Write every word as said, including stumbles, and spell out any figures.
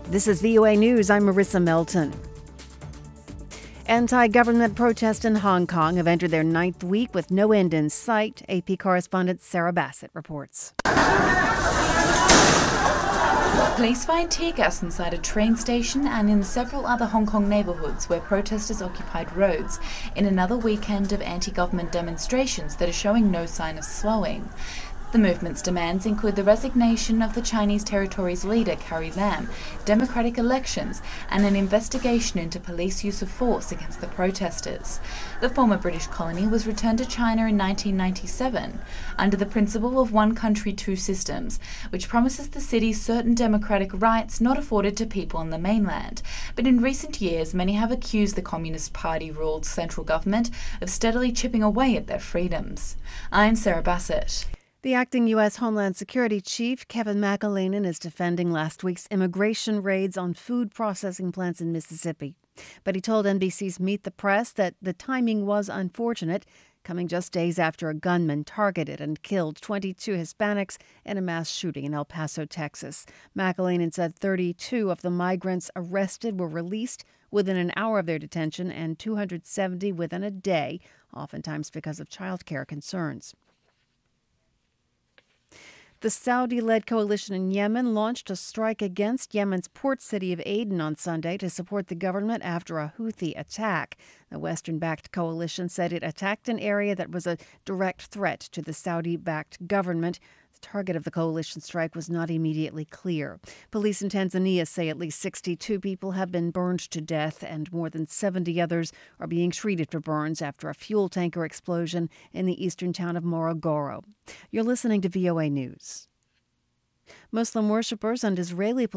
This is V O A News. I'm Marissa Melton. Anti-government protests in Hong Kong have entered their ninth week with no end in sight. A P correspondent Sarah Bassett reports. Police fired tear gas inside a train station and in several other Hong Kong neighbourhoods where protesters occupied roads in another weekend of anti-government demonstrations that are showing no sign of slowing. The movement's demands include the resignation of the Chinese territory's leader, Carrie Lam, democratic elections, and an investigation into police use of force against the protesters. The former British colony was returned to China in nineteen ninety-seven under the principle of one country, two systems, which promises the city certain democratic rights not afforded to people on the mainland. But in recent years, many have accused the Communist Party-ruled central government of steadily chipping away at their freedoms. I'm Sarah Bassett. The acting U S Homeland Security Chief, Kevin McAleenan, is defending last week's immigration raids on food processing plants in Mississippi. But he told N B C's Meet the Press that the timing was unfortunate, coming just days after a gunman targeted and killed twenty-two Hispanics in a mass shooting in El Paso, Texas. McAleenan said thirty-two of the migrants arrested were released within an hour of their detention and two hundred seventy within a day, oftentimes because of child care concerns. The Saudi-led coalition in Yemen launched a strike against Yemen's port city of Aden on Sunday to support the government after a Houthi attack. The Western-backed coalition said it attacked an area that was a direct threat to the Saudi-backed government. The target of the coalition strike was not immediately clear. Police in Tanzania say at least sixty-two people have been burned to death and more than seventy others are being treated for burns after a fuel tanker explosion in the eastern town of Morogoro. You're listening to V O A News. Muslim worshippers and Israeli